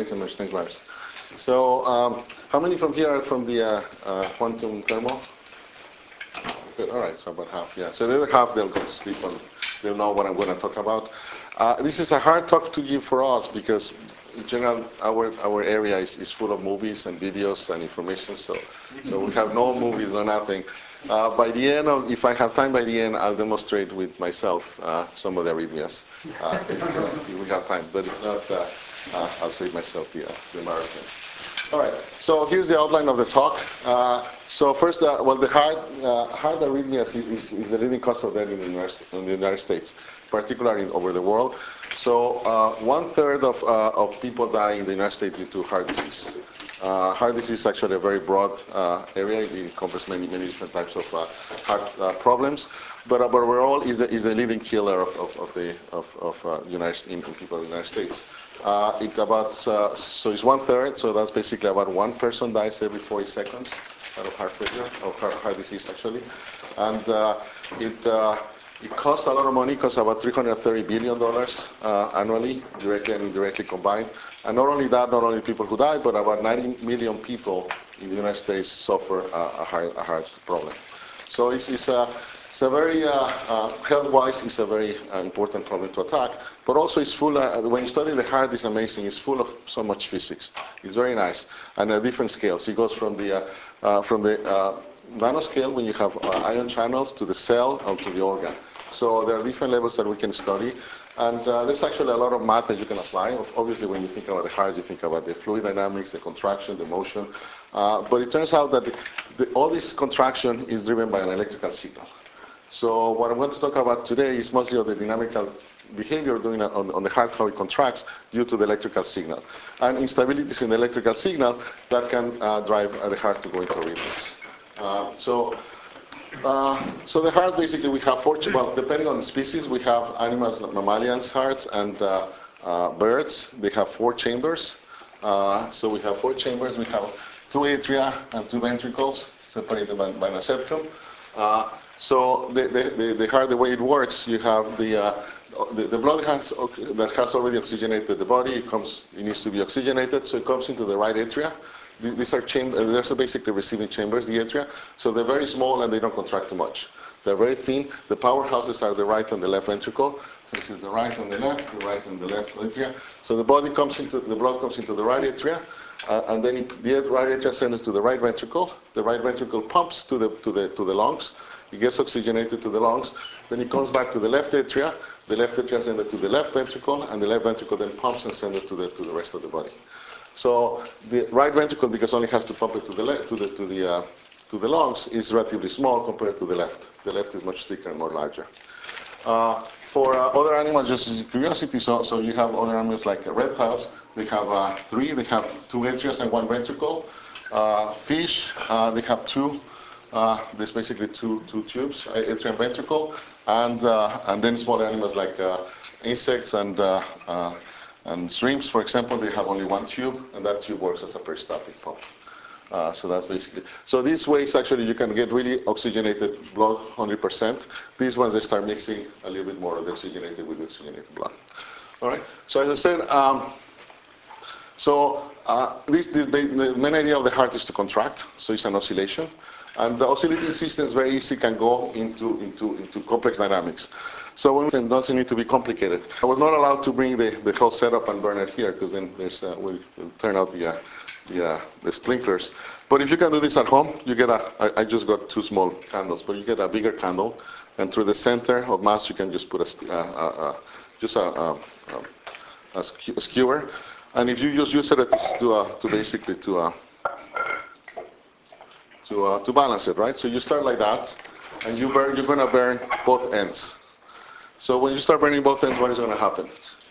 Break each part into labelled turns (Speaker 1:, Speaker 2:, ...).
Speaker 1: Thanks so much. Thanks, Lars. So, how many from here are from the quantum thermal? Good. All right. So about half. Yeah. So the other half, they'll go to sleep and they'll know what I'm going to talk about. This is a hard talk to give for us because, in general, our area is full of movies and videos and information. So we have no movies, no nothing. By the end if I have time, by the end, I'll demonstrate with myself some of the arrhythmias if we have time. But if not, I'll save myself the marathon. All right. So here's the outline of the talk. So first, well, the heart arrhythmias is the leading cause of death in the United States, particularly over the world. So 1/3 of people die in the United States due to heart disease. Heart disease is actually a very broad area. It encompasses many different types of heart problems. But overall, is the leading killer of in people in the United States. So it's 1/3. So that's basically about one person dies every 40 seconds out of heart failure, of heart disease actually, and it costs a lot of money. It costs about $330 billion annually, directly and indirectly combined. And not only that, not only people who die, but about 90 million people in the United States suffer a heart problem. So it's a very, health-wise, it's a very important problem to attack. But also it's full, when you study the heart, it's amazing. It's full of so much physics. It's very nice. And at different scales. It goes from the nanoscale, when you have ion channels, to the cell, or to the organ. So there are different levels that we can study. And there's actually a lot of math that you can apply. Obviously, when you think about the heart, you think about the fluid dynamics, the contraction, the motion. But it turns out that all this contraction is driven by an electrical signal. So what I'm going to talk about today is mostly of the dynamical behavior on the heart, how it contracts due to the electrical signal. And instabilities in the electrical signal that can drive the heart to go into arrhythmias. So the heart, basically, we have well, depending on the species, we have animals like mammalians' hearts and birds. They have 4 chambers. So we have 4 chambers. We have 2 atria and 2 ventricles separated by a septum. So the heart, the way it works, you have the blood that has already oxygenated the body. It needs to be oxygenated, so it comes into the right atria. These are there's basically receiving chambers, the atria. So they're very small and they don't contract too much. They're very thin. The powerhouses are the right and the left ventricle. This is the right and the right and the left atria. So the blood comes into the right atria, and then the right atria sends it to the right ventricle. The right ventricle pumps to the lungs. It gets oxygenated to the lungs. Then it comes back to the left atria. The left atria sends it to the left ventricle, and the left ventricle then pumps and sends it to the rest of the body. So the right ventricle, because only has to pump it to the lungs, is relatively small compared to the left. The left is much thicker and more larger. For other animals, just as curiosity, so you have other animals like reptiles. They have 3. They have 2 atrias and 1 ventricle. Fish, they have 2. There's basically two tubes, atria and ventricle, and then smaller animals like insects and shrimps, for example, they have only 1 tube, and that tube works as a peristaltic pump. So that's basically. So these ways, actually, you can get really oxygenated blood, 100%. These ones, they start mixing a little bit more of the oxygenated with the oxygenated blood. All right. So as I said, the main idea of the heart is to contract. So it's an oscillation. And the oscillating systems very easily can go into complex dynamics. So one thing doesn't need to be complicated. I was not allowed to bring the whole setup and burn it here because then we'll turn out the sprinklers. But if you can do this at home, you get I just got 2 small candles, but you get a bigger candle, and through the center of mass you can just put a skewer, and if you just use it to balance it, right? So you start like that, and you're going to burn both ends. So when you start burning both ends, what is going to happen?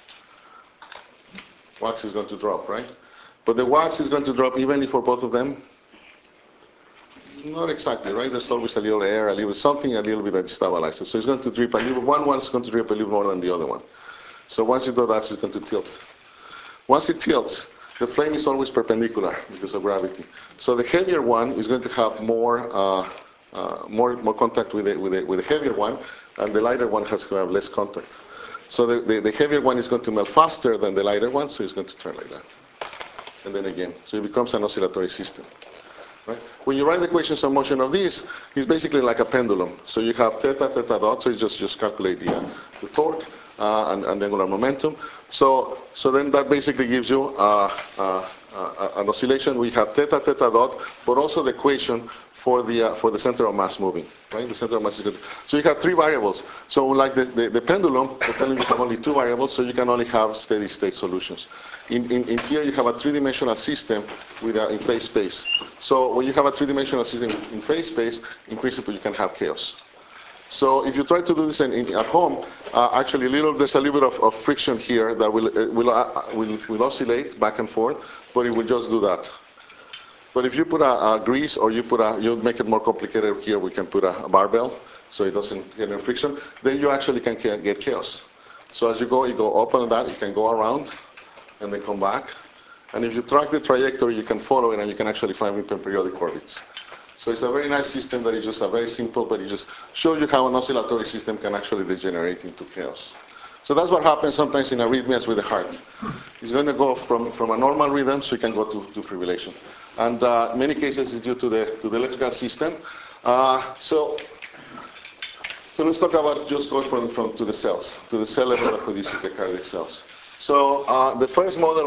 Speaker 1: Wax is going to drop, right? But the wax is going to drop evenly for both of them? Not exactly, right? There's always a little air, a little bit that stabilizes. So it's going to drip a little. One's going to drip a little more than the other one. So once you do that, it's going to tilt. Once it tilts, the flame is always perpendicular because of gravity. So the heavier one is going to have more contact with the heavier one, and the lighter one has to have less contact. So the heavier one is going to melt faster than the lighter one, so it's going to turn like that. and then again. So it becomes an oscillatory system. Right? When you write the equations of motion of this, it's basically like a pendulum. So you have theta, theta dot, so you just calculate the torque and the angular momentum. So then that basically gives you an oscillation. We have theta, theta dot, but also the equation for the center of mass moving. Right? The center of mass is good. So you have three variables. So like the pendulum you have only two variables, so you can only have steady state solutions. In here you have a three-dimensional system in phase space. So when you have a three-dimensional system in phase space, in principle you can have chaos. So if you try to do this at home, actually there's a little bit of friction here that will oscillate back and forth, but it will just do that. But if you put a grease or you make it more complicated here, we can put a barbell so it doesn't get any friction, then you actually can get chaos. So as you go up and down, you can go around and then come back. And if you track the trajectory, you can follow it and you can actually find periodic orbits. So it's a very nice system that is just a very simple, but it just shows you how an oscillatory system can actually degenerate into chaos. So that's what happens sometimes in arrhythmias with the heart. It's going to go from a normal rhythm, so you can go to fibrillation. And in many cases, it's due to the electrical system. So let's talk about just going to the cells, to the cell level that produces the cardiac cells. So the first model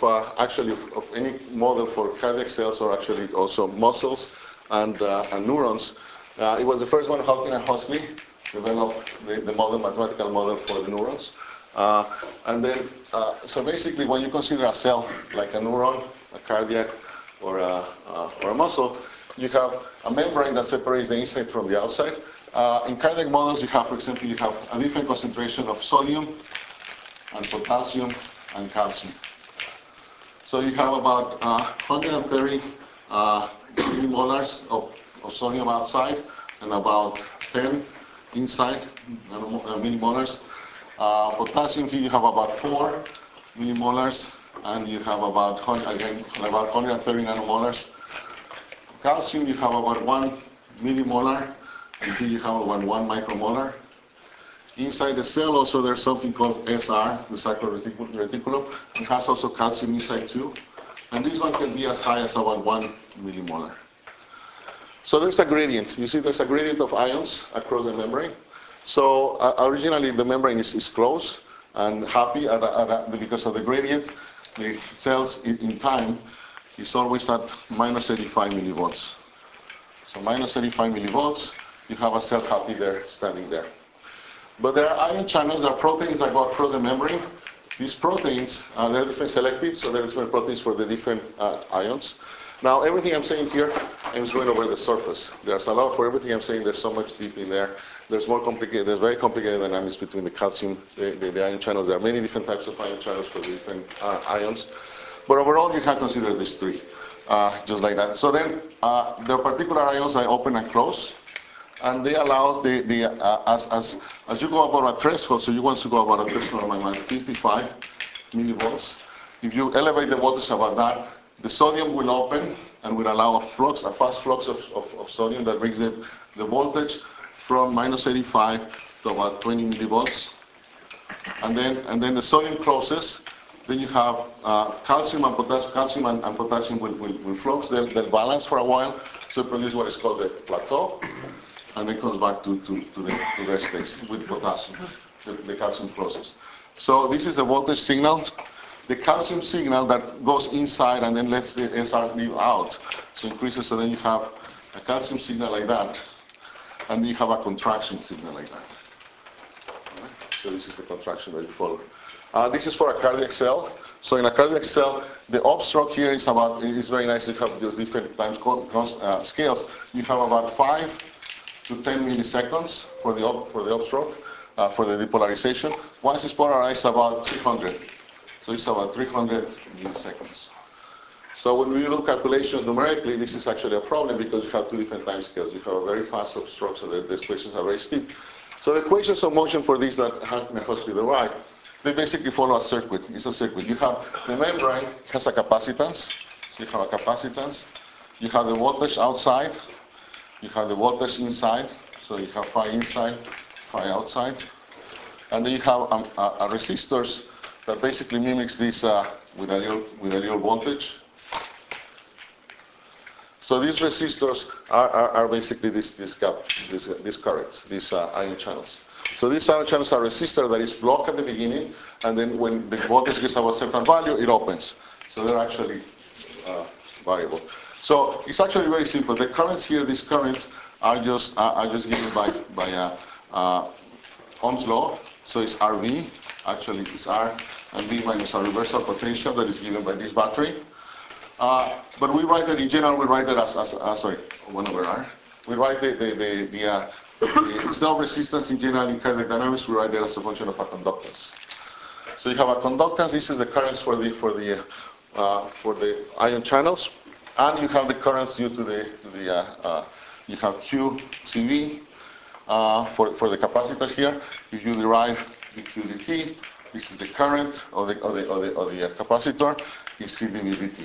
Speaker 1: of any model for cardiac cells, or actually also muscles and neurons, it was the first one. Hawking and Huxley developed the mathematical model for the neurons. And then, so basically, when you consider a cell like a neuron, a cardiac, or a muscle, you have a membrane that separates the inside from the outside. In cardiac models, you have, for example, you have a different concentration of sodium and potassium and calcium. So you have about 130 millimolars of sodium outside and about 10 inside millimolars. Potassium here you have about 4 millimolars, and you have about 130 nanomolars. Calcium you have about 1 millimolar, and here you have about 1 micromolar. Inside the cell also there's something called SR, the sacral reticulum. It has also calcium inside too. And this one can be as high as about 1 millimolar. So there's a gradient. You see there's a gradient of ions across the membrane. So originally the membrane is closed and happy because of the gradient. The cells in time is always at minus 85 millivolts. So minus 85 millivolts, you have a cell happy there, standing there. But there are ion channels, there are proteins that go across the membrane. These proteins, they're different selective, so there are different proteins for the different ions. Now, everything I'm saying here, I'm just going over the surface. There's a lot for everything I'm saying, there's so much deep in there. There's very complicated dynamics between the calcium, the ion channels. There are many different types of ion channels for the different ions. But overall, you can consider these three, just like that. So then, there are particular ions that open and close. And they allow as you go about a threshold, so you want to go about a threshold of about 55 millivolts. If you elevate the voltage about that, the sodium will open and will allow a fast flux of sodium that brings the voltage from minus 85 to about 20 millivolts. And then the sodium closes. Then you have calcium and potassium will flux. They'll balance for a while, so produce what is called the plateau. And then comes back to the rest states with potassium, the calcium closes. So this is the voltage signal. The calcium signal that goes inside and then lets the SR leave out. So increases, so then you have a calcium signal like that, and then you have a contraction signal like that. Right? So this is the contraction that you follow. This is for a cardiac cell. So in a cardiac cell, the upstroke here is very nice. You have those different time scales. You have about 5 to 10 milliseconds for the upstroke, for the depolarization. Once it's polarized, about 300. So it's about 300 milliseconds. So when we do calculations numerically, this is actually a problem because you have two different time scales. You have a very fast upstroke, so the equations are very steep. So the equations of motion for these that Hawking and Huxley derived, they basically follow a circuit. It's a circuit. You have the membrane has a capacitance. So you have a capacitance. You have the voltage outside. You have the voltage inside, so you have phi inside, phi outside. And then you have a resistors that basically mimics this with a little voltage So these resistors are basically these currents, these ion channels. So these ion channels are resistor that is blocked at the beginning, and then when the voltage gets above a certain value, it opens. So they're actually variable. So it's actually very simple. The currents here, these currents are just given by Ohm's law. So it's RV, actually it's R and V minus a reversal potential that is given by this battery. But we write that in general, we write that as 1 over R. We write the self-resistance in general in kinetic dynamics, we write that as a function of a conductance. So you have a conductance, this is the currents for the ion channels, and you have the currents due to you have QCV for the capacitor here. If you derive the QDT, this is the current of the capacitor, is CdVdt.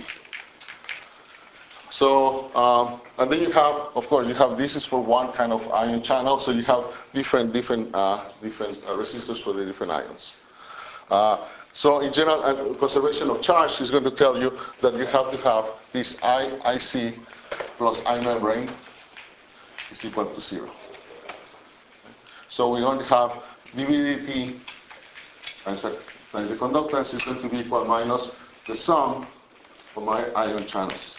Speaker 1: So, and then you have, of course, this is for one kind of ion channel, so you have different resistors for the different ions. So in general, conservation of charge is going to tell you that you have to have this IC plus I membrane is equal to 0. So we're going to have dVdt times the conductance is going to be equal minus the sum of my ion channels.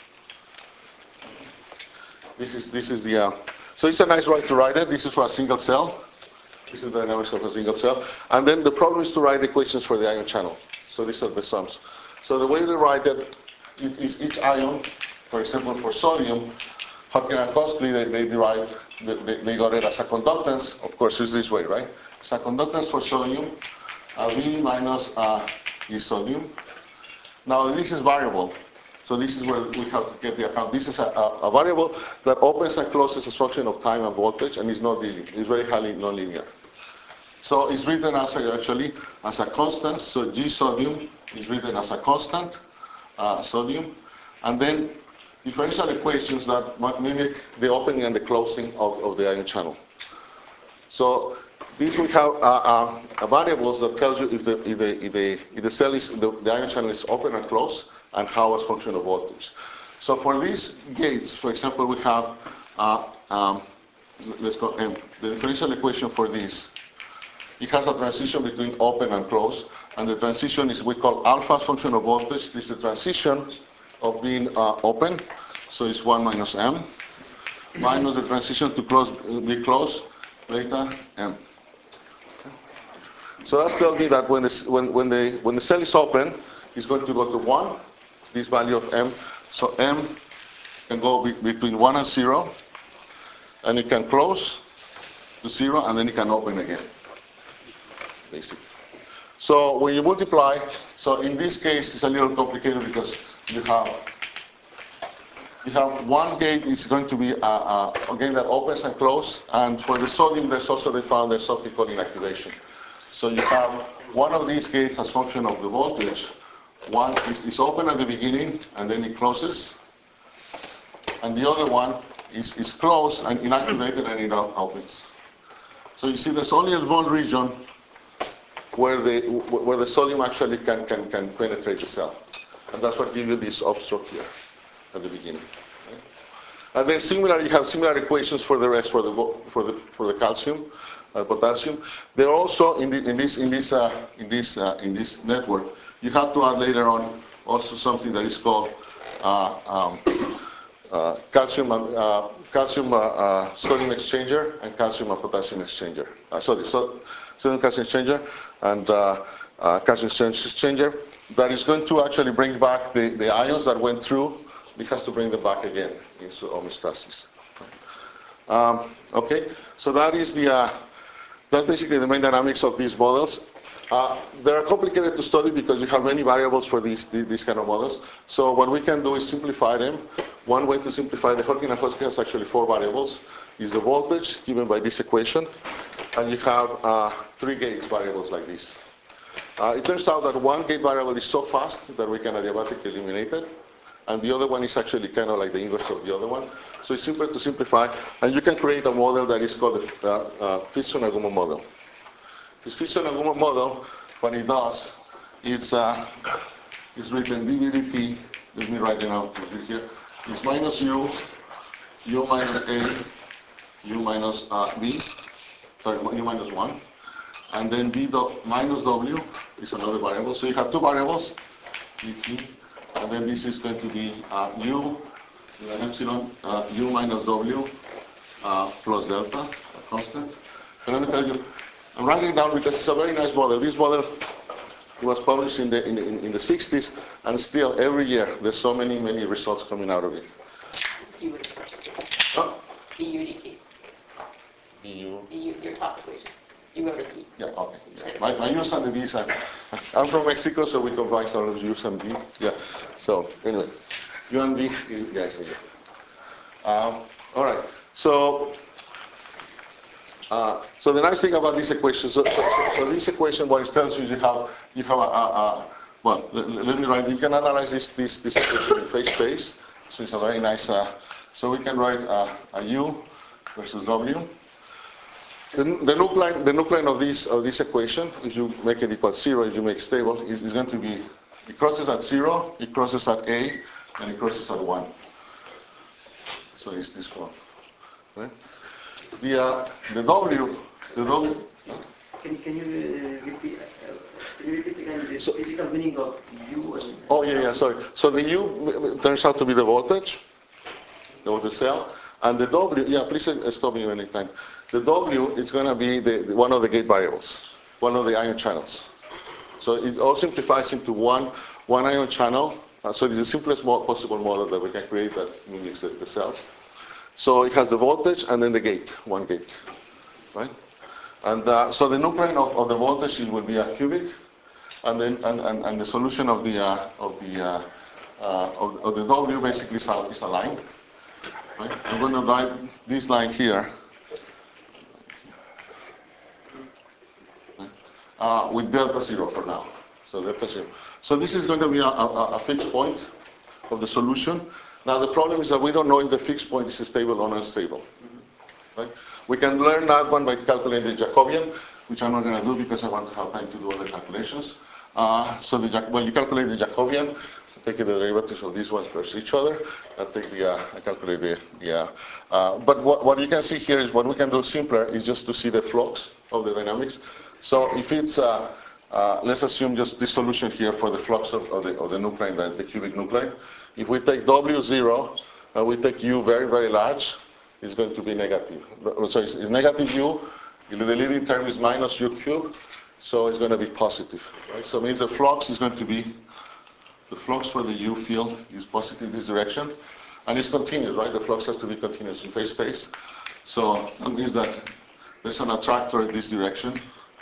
Speaker 1: This is the, so it's a nice way to write it. This is for a single cell. This is the dynamics of a single cell. And then the problem is to write the equations for the ion channel. So these are the sums. So the way they write it is each ion, for example, for sodium, Hodgkin and Koskli, they derived, they got it as a conductance. Of course, it's this way, right? It's a conductance for sodium, V minus is sodium. Now, this is variable. So this is where we have to get the account. This is a variable that opens and closes as a function of time and voltage, and is not really, it's very highly nonlinear. So it's written as actually as a constant. So G sodium is written as a constant sodium, and then differential equations that mimic the opening and the closing of the ion channel. So these we have variables that tells you if the cell is the ion channel is open and closed, and how as function of voltage. So for these gates, for example, we have let's go the differential equation for this. It has a transition between open and closed, and the transition is we call alpha as function of voltage. This is the transition of being open, so it's 1 minus m, minus the transition to be closed, beta m. So that tells me that when the cell is open, it's going to go to 1, this value of m. So m can go between 1 and 0, and it can close to 0, and then it can open again, basically. So when you multiply, so in this case it's a little complicated because you have one gate is going to be a gate that opens and closes, and for the sodium there's something called inactivation. So you have one of these gates as function of the voltage. One is open at the beginning and then it closes, and the other one is closed and inactivated and it opens. So you see there's only a small region where the sodium actually can penetrate the cell, and that's what gives you this obstruct here at the beginning. Okay? And then similar, you have similar equations for the rest for the calcium, potassium. They're also in this network. You have to add later on also something that is called calcium sodium exchanger and calcium and potassium exchanger. Sodium calcium exchanger and calcium exchanger that is going to actually bring back the ions that went through. It has to bring them back again into homeostasis. Okay, so that is that's basically the main dynamics of these models. They are complicated to study because you have many variables for these kind of models. So what we can do is simplify them. One way to simplify the Hodgkin and Koskli has actually 4 variables. Is the voltage given by this equation, and you have 3 gates variables like this. It turns out that one gate variable is so fast that we can adiabatically eliminate it, and the other one is actually kind of like the inverse of the other one. So it's simpler to simplify, and you can create a model that is called the Phison-Nagumo model. This Phison-Nagumo model, what it does, it's written dVdt, let me write it out here, is minus u, u minus a, u minus b, sorry, u minus 1, and then b minus w is another variable. So you have two variables, dt, and then this is going to be u with an epsilon, u minus w plus delta, a constant. So let me tell you, I'm writing it down because it's a very nice model. This model was published in the 60s, and still every year there's so many results coming out of it. Huh?
Speaker 2: du dt.
Speaker 1: du.
Speaker 2: Your top equation. You wrote a b.
Speaker 1: Yeah, okay. Yeah. My u's and the b's are, I'm from Mexico, so we combine some of u's and b. Yeah. So anyway, u and b is a u. All right. So the nice thing about this equation, so this equation, what it tells you, you have well, let me write. You can analyze this equation in phase space. So it's a very nice. So we can write a u versus w. The nucline of this equation, if you make it equal 0, if you make stable, is going to be, it crosses at 0, it crosses at a, and it crosses at 1. So it's this one. Right? The w.
Speaker 3: Can you repeat? Can you repeat again the physical meaning of U?
Speaker 1: Oh yeah, sorry. So the U turns out to be the voltage of the cell, and the W. Yeah, please stop me anytime. The W is going to be one of the gate variables, one of the ion channels. So it all simplifies into one ion channel. So it is the simplest possible model that we can create that mimics the cells. So it has the voltage and then the gate, one gate, right? And so the nucleon of the voltage will be a cubic, and then and the solution of the W basically is a line. Right? I'm going to write this line here with delta 0 for now. So delta 0. So this is going to be a fixed point of the solution. Now the problem is that we don't know if the fixed point is stable or unstable. Right? We can learn that one by calculating the Jacobian, which I'm not going to do because I want to have time to do other calculations. So when you calculate the Jacobian, take the derivatives of these ones versus each other, and calculate but what you can see here is what we can do simpler is just to see the flux of the dynamics. So if it's, let's assume just this solution here for the flux of the nuclei, the cubic nuclei. If we take W0 and we take U very, very large, it's going to be negative. So it's negative U. The leading term is minus U cubed, so it's going to be positive. Right? So it means the flux is going to be, the flux for the U field is positive in this direction, and it's continuous, right? The flux has to be continuous in phase space. So that means that there's an attractor in this direction.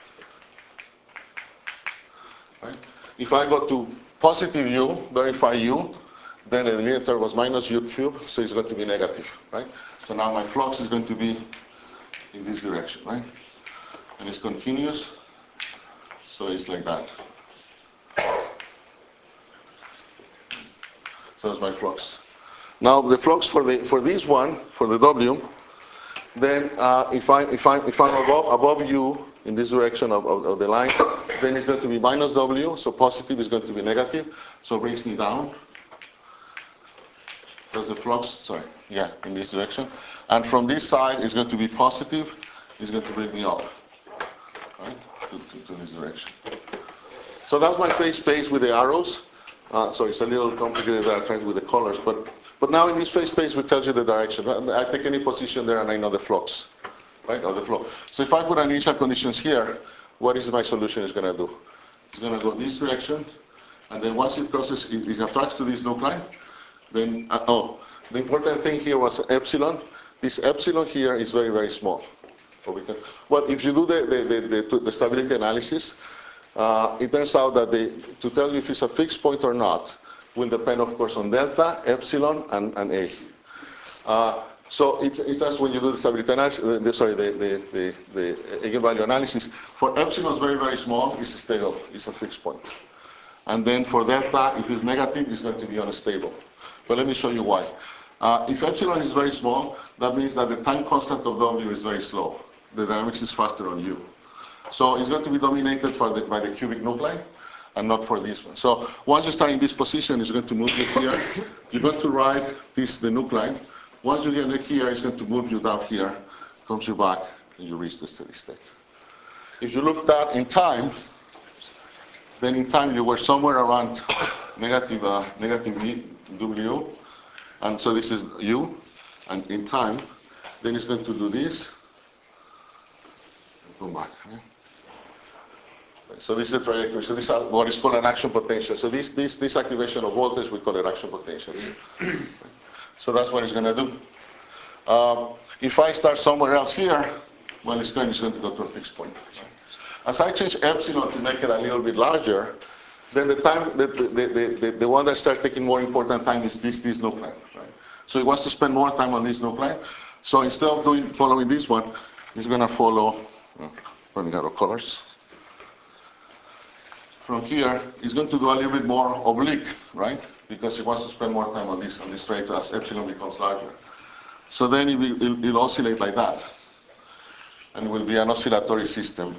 Speaker 1: Right? If I go to positive U, verify U, then the leading term was minus U cubed, so it's going to be negative, right? So now my flux is going to be in this direction, right? And it's continuous, so it's like that. So that's my flux. Now the flux for this one, for the W, then if I'm above U in this direction of the line, then it's going to be minus W, so positive is going to be negative, so it brings me down. That's the flux, in this direction. And from this side, it's going to be positive, it's going to bring me up, right, to this direction. So that's my phase space with the arrows. So it's a little complicated that I tried with the colors, but now in this phase space, we tell you the direction. I take any position there and I know the flux, right, or the flow. So if I put initial conditions here, what is my solution is going to do? It's going to go this direction, and then once it crosses, it attracts to this nuclei. Then, the important thing here was epsilon. This epsilon here is very, very small. Well, if you do the stability analysis, it turns out that to tell you if it's a fixed point or not will depend, of course, on delta, epsilon, and A. So it's as when you do the stability analysis, the eigenvalue analysis. For epsilon is very, very small, it's stable, it's a fixed point. And then for delta, if it's negative, it's going to be unstable. But let me show you why. If epsilon is very small, that means that the time constant of W is very slow. The dynamics is faster on U. So it's going to be dominated by the cubic nuclei. and not for this one. So once you start in this position, it's going to move you here. You're going to ride the nucline. Once you get it here, it's going to move you down here, comes you back, and you reach the steady state. If you look that in time, then in time you were somewhere around negative W, and so this is U, and in time, then it's going to do this, and come back. Right? So this is the trajectory. So this is what is called an action potential. So this activation of voltage, we call it action potential. So that's what it's going to do. If I start somewhere else here, well, it's going to go to a fixed point. As I change epsilon to make it a little bit larger, then the time, the one that starts taking more important time is this nucline. Right? So it wants to spend more time on this nucline. So instead of following this one, it's going to follow, running out of colors. From here, it's going to do a little bit more oblique, right? Because it wants to spend more time on this trajectory as epsilon becomes larger. So then it'll oscillate like that. And it will be an oscillatory system.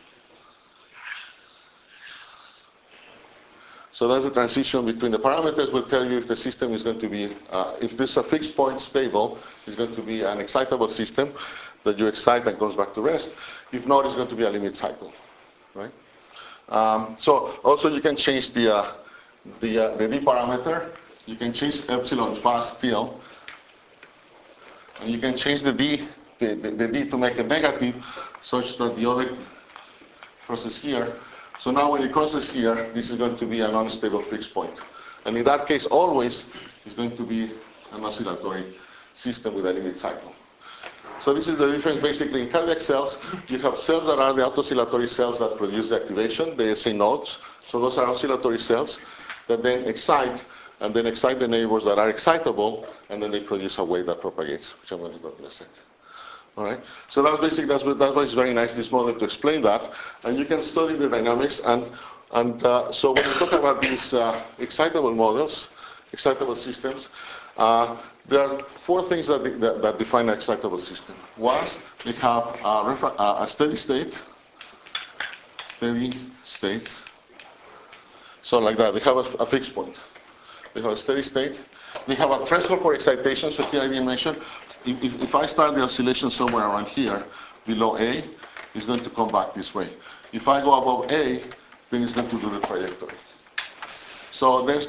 Speaker 1: So that's the transition between the parameters will tell you if the system is going to be, if this is a fixed point stable, it's going to be an excitable system that you excite and goes back to rest. If not, it's going to be a limit cycle, right? So also you can change the D parameter. You can change epsilon fast still. And you can change the D to make it negative such that the other crosses here. So now when it crosses here, this is going to be an unstable fixed point. And in that case, always it's going to be an oscillatory system with a limit cycle. So this is the difference basically in cardiac cells. You have cells that are the auto-oscillatory cells that produce the activation, the SA nodes. So those are oscillatory cells that then excite, and then excite the neighbors that are excitable, and then they produce a wave that propagates, which I'm going to talk in a second. All right. So that's basically that's why it's very nice this model to explain that, and you can study the dynamics. And so when we talk about these excitable models, excitable systems, there are four things that define an excitable system. One, they have a steady state. So like that, they have a fixed point. They have a steady state. They have a threshold for excitation. So here I didn't mention, if I start the oscillation somewhere around here, below A, it's going to come back this way. If I go above A, then it's going to do the trajectory. So there's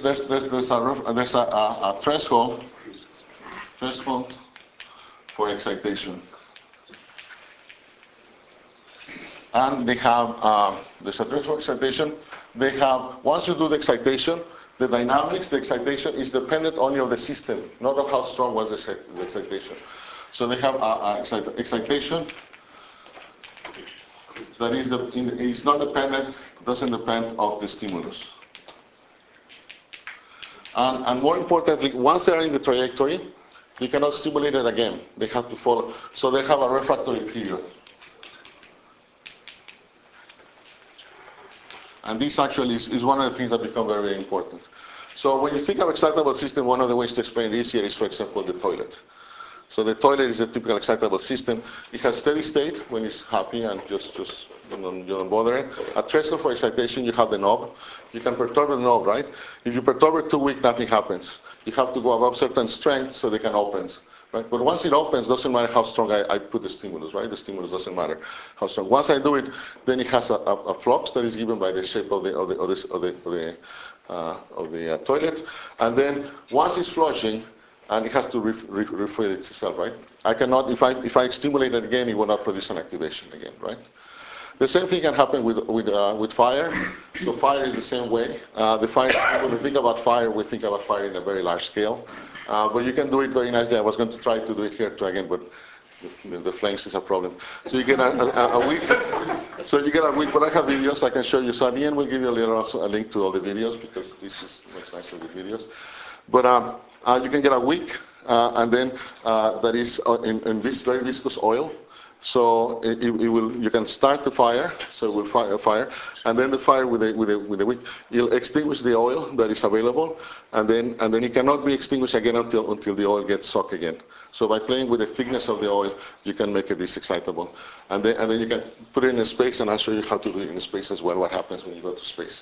Speaker 1: a threshold for excitation. And they have, there's a threshold for excitation. They have, once you do the excitation, the dynamics, the excitation is dependent only on the system, not on how strong was the excitation. So they have excitation that is not dependent, doesn't depend of the stimulus. And more importantly, once they are in the trajectory, you cannot stimulate it again. They have to follow. So they have a refractory period. And this actually is one of the things that become very, very important. So when you think of excitable system, one of the ways to explain this here is, for example, the toilet. So the toilet is a typical excitable system. It has steady state when it's happy and just you don't bother it. At threshold for excitation, you have the knob. You can perturb the knob, right? If you perturb it too weak, nothing happens. You have to go above certain strength so they can open. Right? But once it opens, doesn't matter how strong I put the stimulus, right? The stimulus doesn't matter how strong. Once I do it, then it has a flux that is given by the shape of the toilet, and then once it's flushing, and it has to refill itself, right? I cannot, if I stimulate it again, it will not produce an activation again, right? The same thing can happen with fire. So fire is the same way. The fire, when we think about fire, we think about fire in a very large scale. But you can do it very nicely. I was going to try to do it here too again, but the flames is a problem. So you get a wick. So you get a wick, but I have videos I can show you. So at the end, we'll give you a link to all the videos because this is much nicer with videos. But you can get a wick, and then that is in this very viscous oil. So you can start the fire, so it will fire, and then the fire with the wick, it'll extinguish the oil that is available, and then it cannot be extinguished again until the oil gets soaked again. So by playing with the thickness of the oil, you can make it this excitable, and then you can put it in a space, and I'll show you how to do it in space as well. What happens when you go to space?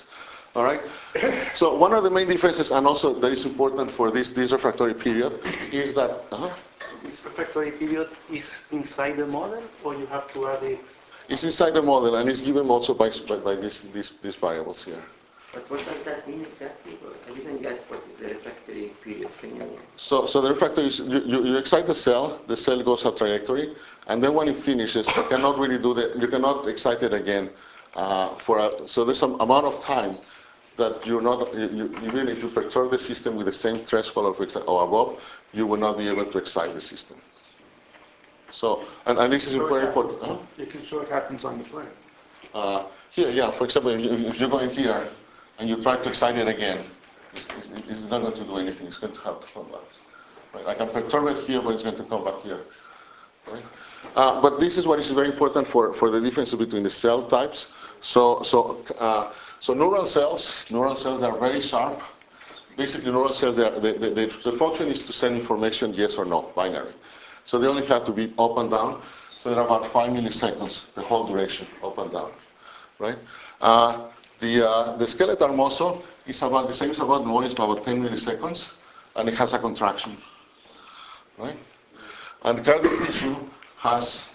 Speaker 1: All right. So one of the main differences, and also that is important for this refractory period, is that
Speaker 4: This refractory period is inside the model, or you have to add it?
Speaker 1: it's inside the model, and it's given also by these variables here.
Speaker 3: But what does that mean exactly? I didn't get what is the refractory period. Can you?
Speaker 1: So the refractory is you excite the cell goes a trajectory, and then when it finishes, you cannot really you cannot excite it again. So there's some amount of time that you're not, even if you perturb the system with the same threshold or above, you will not be able to excite the system. So, and this is very important. Huh?
Speaker 5: You can show it happens on the plane.
Speaker 1: Here, yeah, for example, if you go in here and you try to excite it again, it's not going to do anything. It's going to have to come back. Right? I can perturb it here, but it's going to come back here. Right? But this is what is very important for the difference between the cell types. So neuron cells are very sharp. Basically, neuron cells, the function is to send information yes or no, binary. So they only have to be up and down. So they're about 5 milliseconds, the whole duration, up and down, right? The skeletal muscle is about the same as about noise, about 10 milliseconds, and it has a contraction, right? And the cardiac tissue has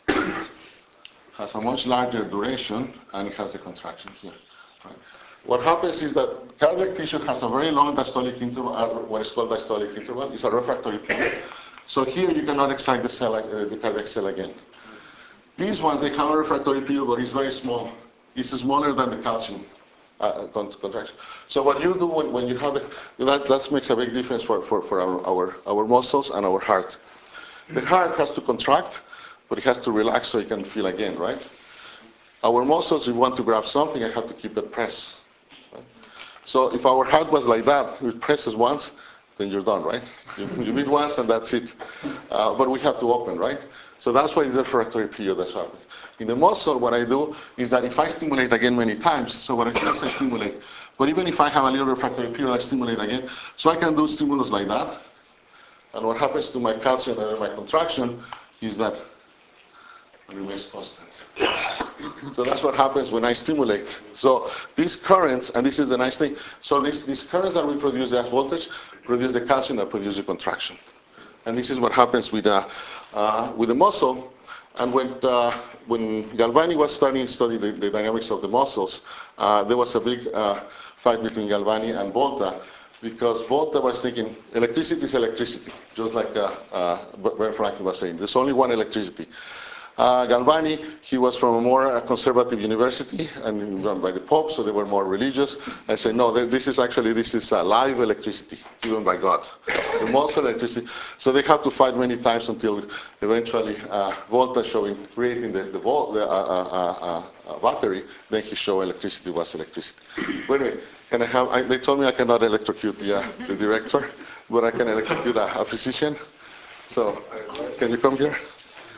Speaker 1: a much larger duration, and it has a contraction here. Right? What happens is that cardiac tissue has a very long diastolic interval, what is called diastolic interval. It's a refractory period. So here you cannot excite the cell, the cardiac cell again. These ones, they have a refractory period, but it's very small. It's smaller than the calcium contraction. So what you do when you have that makes a big difference for our muscles and our heart. The heart has to contract, but it has to relax so it can feel again, right? Our muscles, if we want to grab something, I have to keep it pressed. Right? So if our heart was like that, it presses once, then you're done, right? You beat once and that's it. But we have to open, right? So that's why it's the refractory period that happens. In the muscle, what I do is that if I stimulate again many times, so what I do is I stimulate. But even if I have a little refractory period, I stimulate again. So I can do stimulus like that. And what happens to my calcium and my contraction is that it remains constant. So that's what happens when I stimulate. So these currents, and this is the nice thing, so these currents that we produce as voltage produce the calcium that produces the contraction. And this is what happens with the muscle. And when Galvani was studying the dynamics of the muscles, there was a big fight between Galvani and Volta, because Volta was thinking electricity is electricity, just like Bert Franklin was saying. There's only one electricity. Galvani, he was from a more conservative university and run by the Pope, so they were more religious. I say, no, this is live electricity given by God. The muscle electricity. So they have to fight many times until eventually Volta creating the battery, then he showed electricity was electricity. But anyway, they told me I cannot electrocute the director, but I can electrocute a physician. So, can you come here?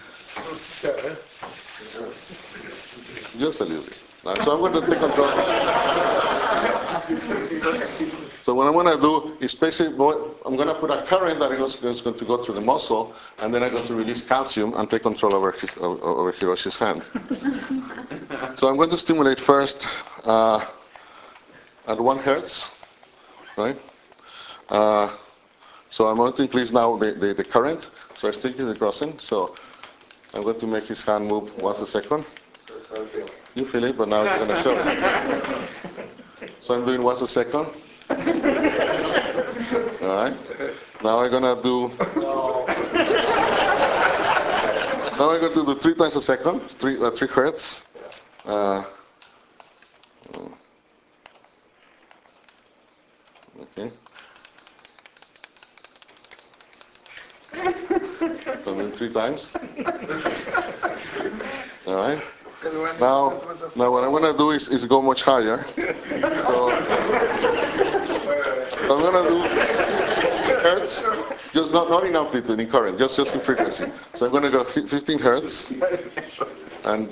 Speaker 1: Just a little bit. So I'm going to take control. So what I'm going to do is basically, I'm going to put a current that is going to go through the muscle, and then I'm going to release calcium and take control over Hiroshi's hand. So I'm going to stimulate first at 1 hertz, right? So I'm going to increase now the current. So I stick the crossing. So I'm going to make his hand move once a second. You feel it, but now you're going to show it. So I'm doing once a second. All right. Now I'm going to do. Now I'm going to do 3 times a second, 3 hertz. Okay. So I'm doing 3 times. All right. Now what I'm going to do is go much higher. So I'm going to do hertz, just not in amplitude, in current, just in frequency. So I'm going to go 15 hertz, and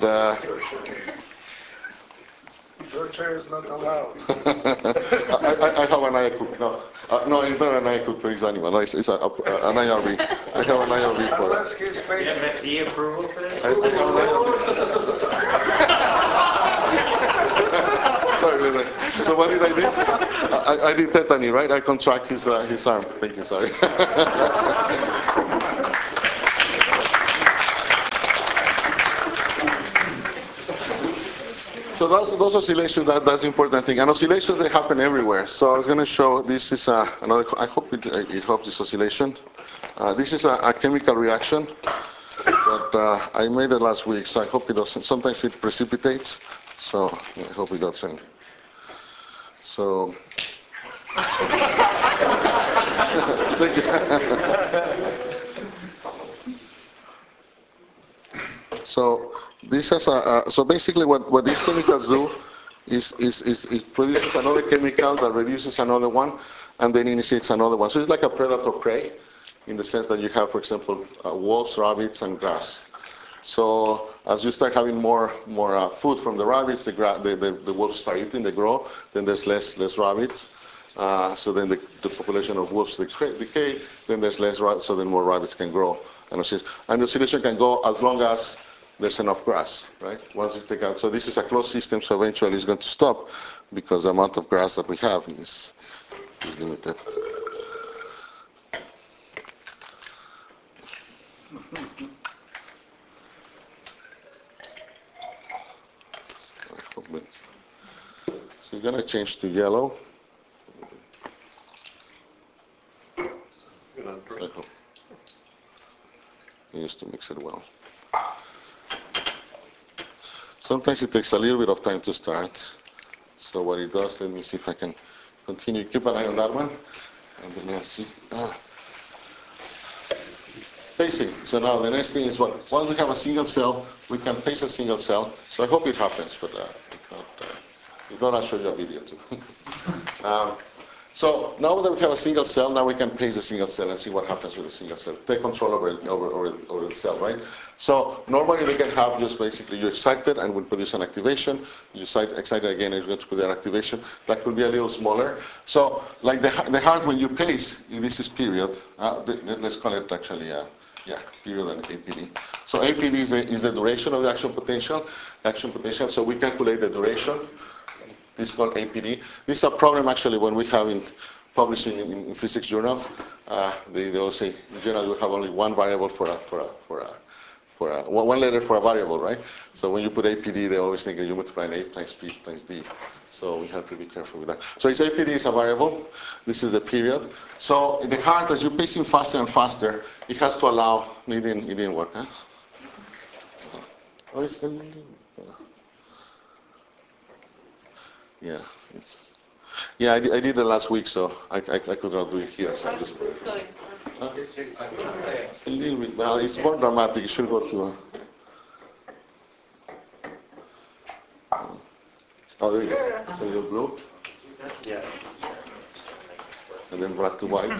Speaker 5: Your chair is not allowed.
Speaker 1: I have an IACUC. No, it's not an IACUC for his animal. No, it's an IRB. I have an IRB for
Speaker 5: Unless he's
Speaker 4: Do you
Speaker 5: faking.
Speaker 4: have FDA approval for that?
Speaker 1: I have an IRB. Sorry, So what did I do? I did tetany, right? I contract his arm. Thank you, sorry. So those oscillations, that's the important thing. And oscillations, they happen everywhere. So I was going to show, this is another, I hope it helps this oscillation. This is a chemical reaction that I made it last week, so I hope it doesn't, sometimes it precipitates, so I hope it doesn't. So, thank you. So this has so basically what these chemicals do is it produces another chemical that reduces another one and then initiates another one. So it's like a predator-prey in the sense that you have, for example, wolves, rabbits, and grass. So as you start having more food from the rabbits, the wolves start eating, they grow, then there's less rabbits. So then the population of wolves decay, then there's less rabbits, so then more rabbits can grow. And the oscillation can go as long as there's enough grass, right? Once you take out, so this is a closed system, so eventually it's going to stop because the amount of grass that we have is limited. So you're going to change to yellow. Just to mix it well. Sometimes it takes a little bit of time to start. So what it does, let me see if I can continue. Keep an eye on that one. And then let's see. Pacing. So now the next thing is once we have a single cell, we can pace a single cell. So I hope it happens, but if not, I'll show you a video too. So now that we have a single cell, now we can pace a single cell and see what happens with a single cell. Take control over the cell, right? So normally they can have just basically you excite it and will produce an activation. You excite it again, it's going to produce an activation. That could be a little smaller. So like the heart, when you pace, this is period. Let's call it actually, period and APD. So APD is the duration of the action potential. So we calculate the duration. This is called APD. This is a problem actually when we have publishing in physics journals. They always say in general we have only one variable one letter for a variable, right? So when you put APD, they always think that you multiply an A times P times D. So we have to be careful with that. So its APD is a variable. This is the period. So in the heart, as you're pacing faster and faster, it has to allow. It didn't work, huh? Oh, it's yeah. I did it last week, so I could not do it here. So I just huh? A little bit. Well, it's more dramatic. You should go to. Oh, there you go. It's a little blue.
Speaker 4: Yeah.
Speaker 1: And then black to white.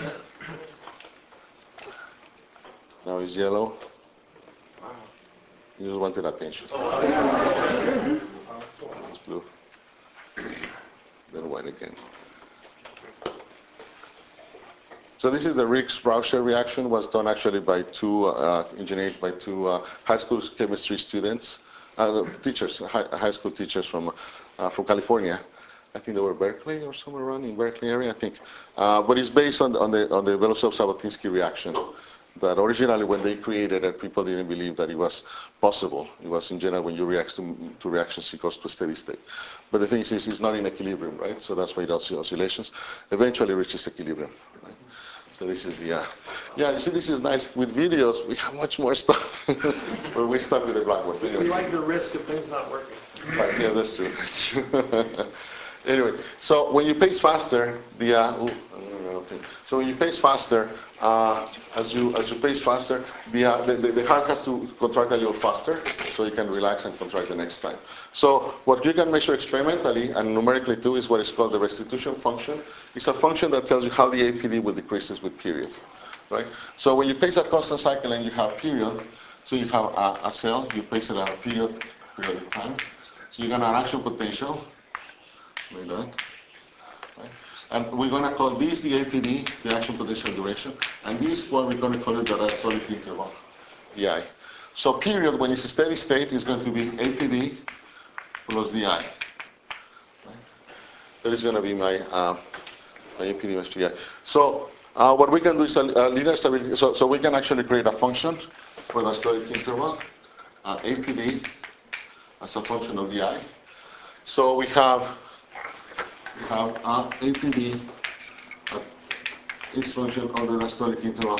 Speaker 1: Now it's yellow. You just wanted attention. It's blue. Then white again. So this is the Riggs-Rauscher reaction. Was done actually by engineered by two high school chemistry students, teachers, high school teachers from California. I think they were Berkeley or somewhere around in Berkeley area, I think. But it's based on the Belousov-Zhabotinsky reaction. That originally when they created it, people didn't believe that it was possible. It was in general when you react to reactions, it goes to a steady state. But the thing is, it's not in equilibrium, right? So that's why it does oscillations. Eventually reaches equilibrium, right? So this is the, you see, this is nice. With videos, we have much more stuff. But we start with the blackboard. Anyway.
Speaker 5: We like the risk of things not working.
Speaker 1: Right, yeah, that's true. That's true. Anyway, so when you pace faster, so when you pace faster, as you pace faster, the heart has to contract a little faster, so you can relax and contract the next time. So what you can measure experimentally and numerically too is what is called the restitution function. It's a function that tells you how the APD will decreases with period, right? So when you pace a constant cycle and you have period, so you have a cell, you pace it at a period of time. So you got an action potential, like that. Right? And we're going to call this the APD, the action potential duration, and this one we're going to call it the diastolic interval, DI. So period, when it's a steady state, is going to be APD plus DI. Right? that is going to be my APD minus PI. So what we can do is a linear stability. So we can actually create a function for the diastolic interval, APD as a function of DI. So we have APD at its function of the diastolic interval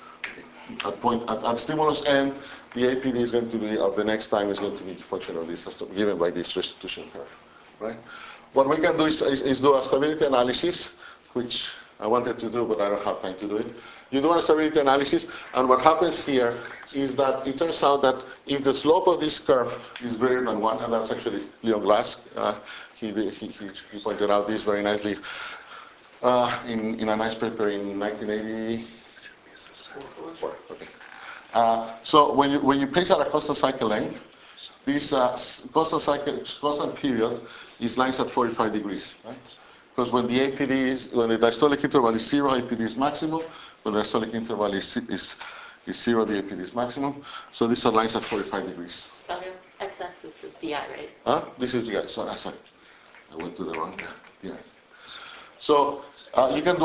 Speaker 1: at stimulus n. The APD is going to be of the next time is going to be a function of this given by this restitution curve, right? What we can do is do a stability analysis, which I wanted to do, but I don't have time to do it. You do a stability analysis, and what happens here is that it turns out that if the slope of this curve is greater than 1, and that's actually Leon Glass, he pointed out this very nicely in a nice paper in 1984. Okay. So when you place at a constant cycle length, this constant period is lines at 45 degrees, right? Because when the diastolic interval is 0, APD is maximum. When the diastolic interval is 0, the APD is maximum. So these are lines at 45 degrees.
Speaker 2: X-axis is DI, right?
Speaker 1: This is DI. Sorry, I went to the wrong DI. So you can do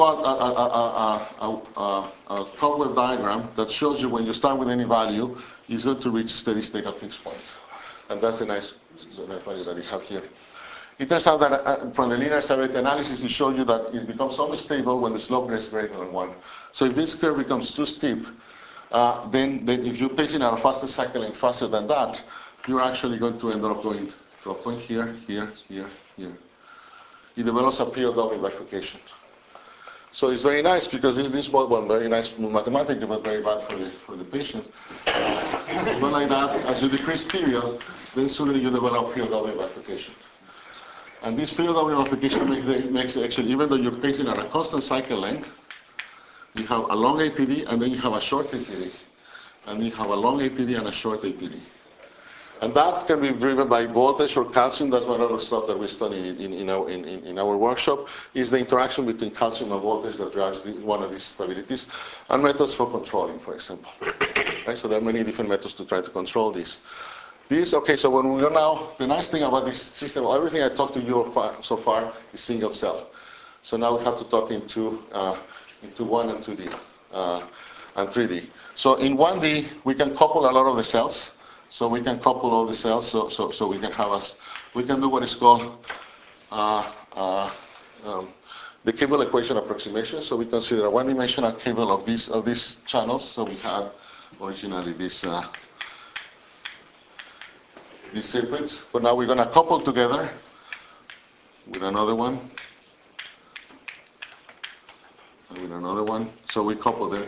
Speaker 1: a cobweb diagram that shows you when you start with any value, it's going to reach steady state at fixed points. And that's a nice value that you have here. It turns out that from the linear stability analysis, it shows you that it becomes unstable when the slope is greater than 1. So if this curve becomes too steep, then if you pace it at a faster cycle length faster than that, you're actually going to end up going to a point here, here, here, here. It develops a period of bifurcation. So it's very nice because this was one very nice mathematically, but very bad for the patient. But like that, as you decrease period, then sooner you develop period of bifurcation. And this period of bifurcation makes actually, even though you're pacing at a constant cycle length, you have a long APD and then you have a short APD. And you have a long APD and a short APD. And that can be driven by voltage or calcium. That's one of the stuff that we study in our workshop, is the interaction between calcium and voltage that drives one of these stabilities, and methods for controlling, for example. Right? So there are many different methods to try to control this. Okay, so when we are now, the nice thing about this system, everything I talked to you so far is single cell. So now we have to talk into 1 and 2D and 3D. So in 1D, we can couple a lot of the cells. So we can couple all the cells, so we can we can do what is called the cable equation approximation. So we consider a one-dimensional cable of these channels. So we had originally these circuits, but now we're going to couple together with another one and with another one. So we couple them.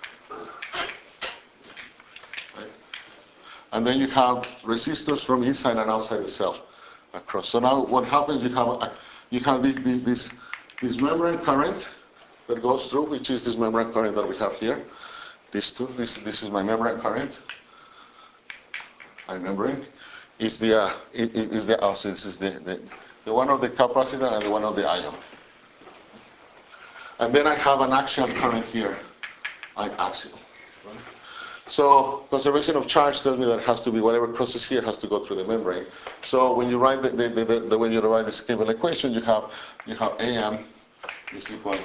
Speaker 1: And then you have resistors from inside and outside the cell across. So now what happens, you have this membrane current that goes through, which is this membrane current that we have here. This is my membrane current. My membrane is the one of the capacitor and the one of the ion. And then I have an axial current here, axial. Right? So conservation of charge tells me that it has to be whatever crosses here has to go through the membrane. So when you write when you write this cable equation, you have AM is equal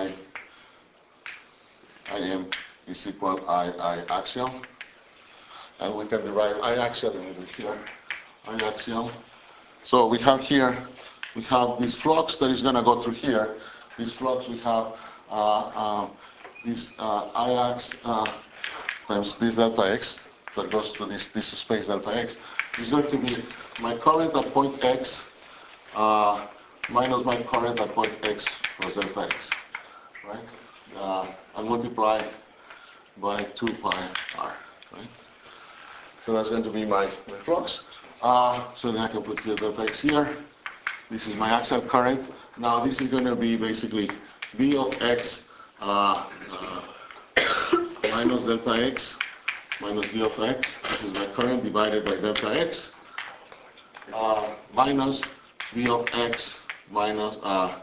Speaker 1: IM is equal I axial, and we can derive I axial here, I axial. So we have this flux that is going to go through here. This flux we have this Ix times this delta x that goes through this space delta x is going to be my current at point x minus my current at point x plus delta x, right? And multiply by 2 pi r, right? So that's going to be my flux. So then I can put here delta x here. This is my axial current. Now this is going to be basically V of x minus delta x minus V of x. This is my current divided by delta x minus V of x minus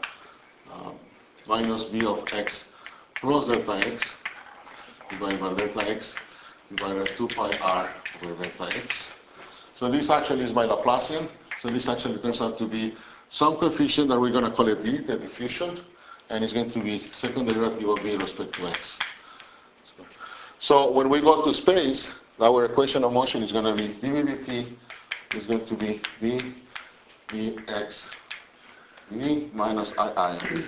Speaker 1: V of x plus delta x divided by delta x divided by 2 pi r over delta x. So this actually is my Laplacian. So this actually turns out to be some coefficient that we're going to call it d, the diffusion, and it's going to be second derivative of v in respect to x. So when we go to space, our equation of motion is going to be dv dt is going to be d dx v minus ii.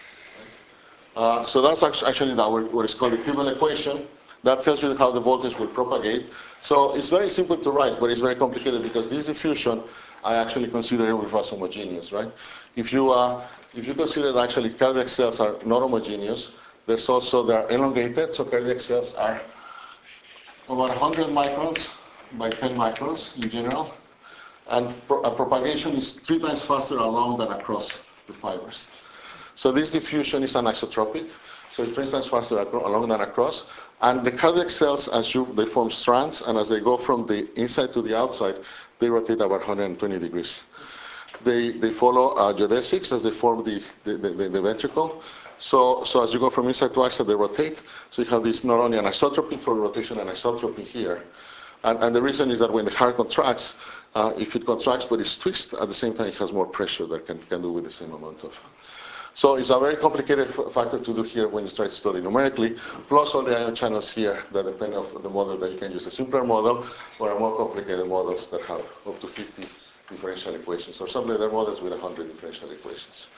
Speaker 1: So that's actually what is called the Kibble equation. That tells you how the voltage will propagate. So it's very simple to write, but it's very complicated because this diffusion, I actually consider it as homogeneous, right? If you consider that actually cardiac cells are not homogeneous, they are elongated, so cardiac cells are about 100 microns by 10 microns in general, and propagation is 3 times faster along than across the fibers. So this diffusion is anisotropic, so it's 3 times faster along than across. And the cardiac cells, they form strands, and as they go from the inside to the outside, they rotate about 120 degrees. They follow geodesics as they form the ventricle. So as you go from inside to outside, they rotate. So you have this not only anisotropy for rotation and anisotropy here. And the reason is that when the heart contracts, if it contracts but it's twisted, at the same time it has more pressure that can do with the same amount of. So it's a very complicated factor to do here when you try to study numerically, plus all the ion channels here that depend on the model that you can use a simpler model or a more complicated models that have up to 50 differential equations, or some later models with 100 differential equations.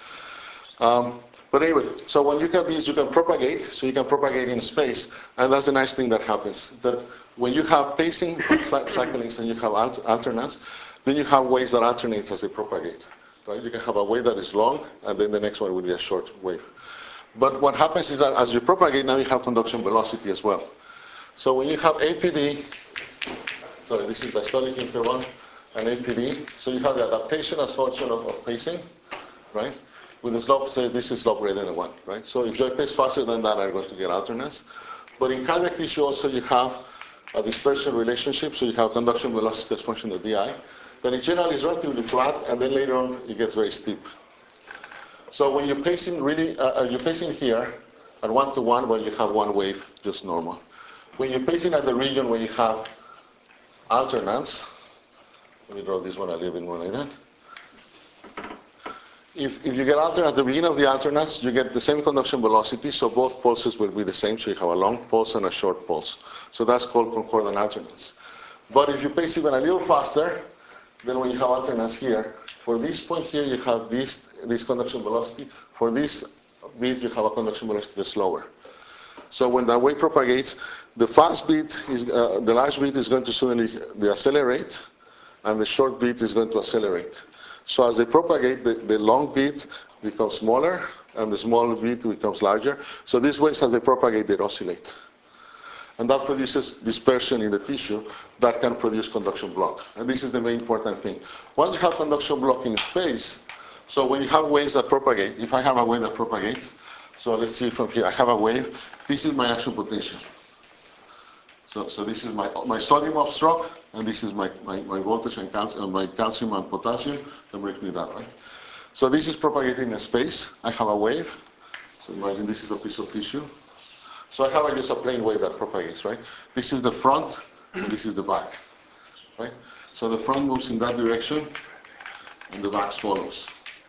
Speaker 1: But anyway, so when you get these, you can propagate, so you can propagate in space, and that's the nice thing that happens, that when you have pacing cyclings and you have alternates, then you have waves that alternate as they propagate. Right? You can have a wave that is long, and then the next one will be a short wave. But what happens is that as you propagate, now you have conduction velocity as well. So when you have APD, sorry, this is diastolic interval and APD, so you have the adaptation as function of pacing, right? With the slope, say this is slope greater than 1, right? So if you pace faster than that, I'm going to get alternates. But in cardiac tissue also you have a dispersion relationship, so you have conduction velocity as function of di. Then in general is relatively flat, and then later on it gets very steep. So when you're pacing you're pacing here at 1 to 1, where you have one wave, just normal. When you're pacing at the region where you have alternates, let me draw this one a little bit more like that. If you get alternates at the beginning of the alternates, you get the same conduction velocity, so both pulses will be the same, so you have a long pulse and a short pulse. So that's called concordant alternates. But if you pace even a little faster, then when you have alternates here, for this point here you have this conduction velocity. For this beat you have a conduction velocity that's lower. So when the wave propagates, the fast beat the large beat is going to suddenly decelerate, and the short beat is going to accelerate. So as they propagate, the long beat becomes smaller, and the small beat becomes larger. So these waves, as they propagate, they oscillate. And that produces dispersion in the tissue that can produce conduction block. And this is the very important thing. Once you have conduction block in space, so when you have waves that propagate, if I have a wave that propagates, so let's see from here, I have a wave, this is my action potential. So this is my sodium upstroke, and this is my voltage and my calcium and potassium, that brings me that, right? So this is propagating in space. I have a wave. So imagine this is a piece of tissue. So I have just a plain wave that propagates, right? This is the front, and this is the back, right? So the front moves in that direction, and the back follows,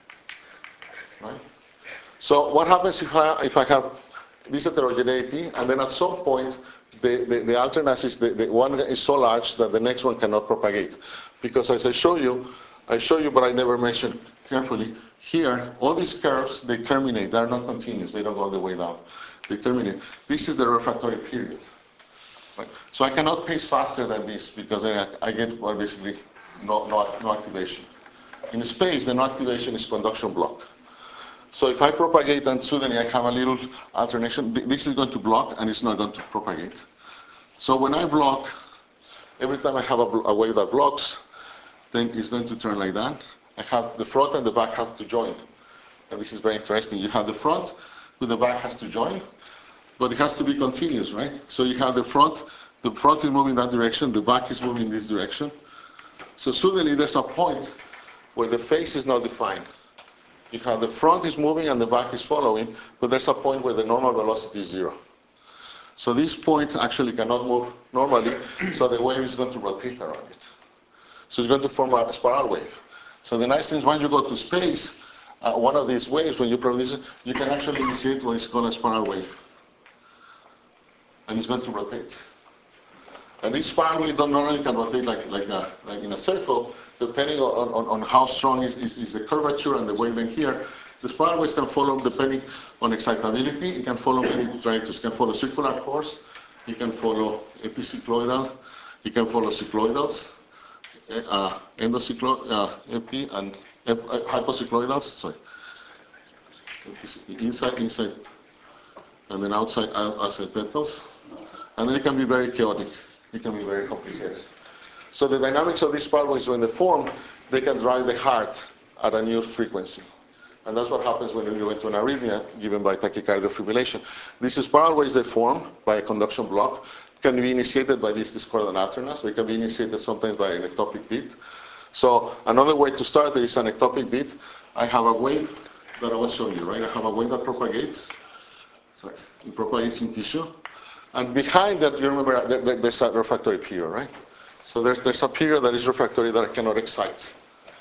Speaker 1: right? So what happens if I have this heterogeneity, and then at some point, the alternates is the one is so large that the next one cannot propagate. Because as I show you, but I never mentioned carefully, here, all these curves, they terminate. They're not continuous. They don't go all the way down. They terminate. This is the refractory period. Right? So I cannot pace faster than this because I get basically no activation. In space, the no activation is conduction block. So if I propagate and suddenly I have a little alternation, this is going to block and it's not going to propagate. So when I block, every time I have a wave that blocks, then it's going to turn like that. I have the front and the back have to join. And this is very interesting. You have the front with the back has to join, but it has to be continuous, right? So you have the front is moving that direction, the back is moving this direction. So suddenly there's a point where the phase is not defined. You have the front is moving and the back is following, but there's a point where the normal velocity is 0. So this point actually cannot move normally, so the wave is going to rotate around it. So it's going to form a spiral wave. So the nice thing is when you go to space, one of these waves, when you produce it, you can actually initiate what is called a spiral wave. And it's going to rotate. And this spiral wave not only can rotate like in a circle, depending on how strong is the curvature and the wavelength here. The spiral waves can follow depending on excitability. It can follow many trajectories. It can follow circular course. It can follow epicycloidal. It can follow cycloidals, epi and hypocycloidals. Sorry, inside, and then outside petals. And then it can be very chaotic. It can be very complicated. So the dynamics of these spiral waves, when they form, they can drive the heart at a new frequency. And that's what happens when you go into an arrhythmia given by tachycardia fibrillation. These spiral waves they form by a conduction block can be initiated by these discordant alternas. They can be initiated sometimes by an ectopic beat. So another way to start, there is an ectopic beat. I have a wave that I was showing you, right? I have a wave that propagates. Sorry, it propagates in tissue. And behind that, you remember, there's a refractory period, right? So there's a period that is refractory that I cannot excite.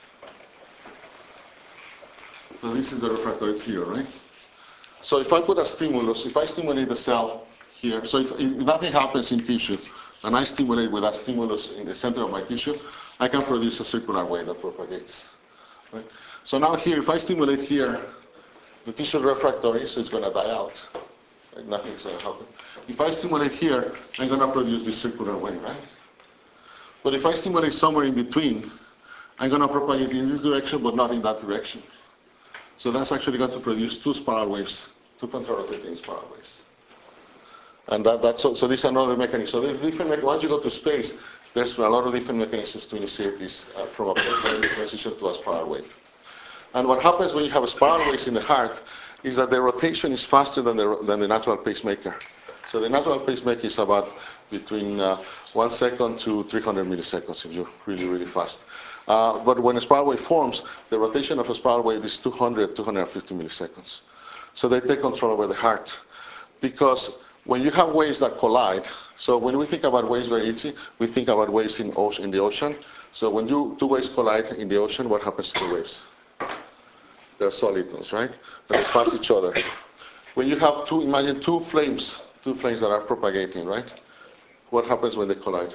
Speaker 1: So this is the refractory period, right? So if I put a stimulus, if I stimulate the cell here, so if nothing happens in tissue, and I stimulate with that stimulus in the center of my tissue, I can produce a circular wave that propagates. Right? So now here, if I stimulate here, the tissue is refractory, so it's going to die out. Like nothing's going to happen. If I stimulate here, I'm going to produce this circular wave, right? But if I stimulate somewhere in between, I'm going to propagate in this direction, but not in that direction. So that's actually going to produce two spiral waves, two counter-rotating spiral waves. And so this is another mechanism. So there's different once you go to space, there's a lot of different mechanisms to initiate this from a transition to a spiral wave. And what happens when you have a spiral waves in the heart is that the rotation is faster than the natural pacemaker. So the natural pacemaker is about between 1 second to 300 milliseconds if you're really, really fast. But when a spiral wave forms, the rotation of a spiral wave is 200, 250 milliseconds. So they take control over the heart. Because when you have waves that collide, so when we think about waves very easy, we think about waves in the ocean. So when two waves collide in the ocean, what happens to the waves? They're solitons, right? And they pass each other. When you have imagine two flames that are propagating, right? What happens when they collide?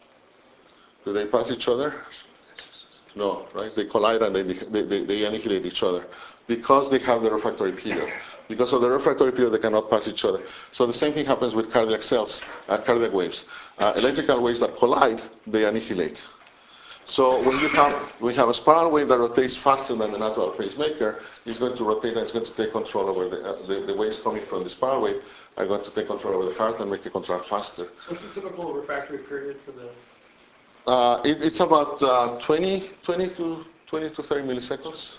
Speaker 1: Do they pass each other? No, right? They collide and they annihilate each other because they have the refractory period. Because of the refractory period, they cannot pass each other. So the same thing happens with cardiac cells, cardiac waves. Electrical waves that collide, they annihilate. So when we have a spiral wave that rotates faster than the natural pacemaker, it's going to rotate and it's going to take control over the waves coming from the spiral wave are going to take control over the heart and make it contract faster.
Speaker 5: What's the typical refractory period for the?
Speaker 1: It's about 20 to 30 milliseconds.